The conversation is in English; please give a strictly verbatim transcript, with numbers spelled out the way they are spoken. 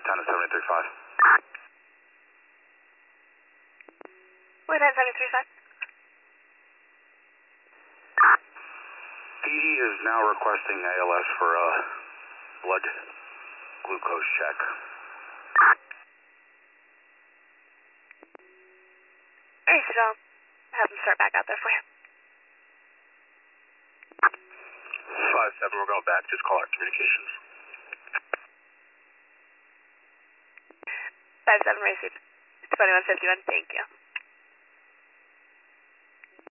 ten to seven three five. Wait, ten seven three five. D E is now requesting A L S for a blood glucose check. Alright, so I'll have them start back out there for you. five seven, we're going back. Just call our communications. five seven received. twenty-one fifty-one, thank you.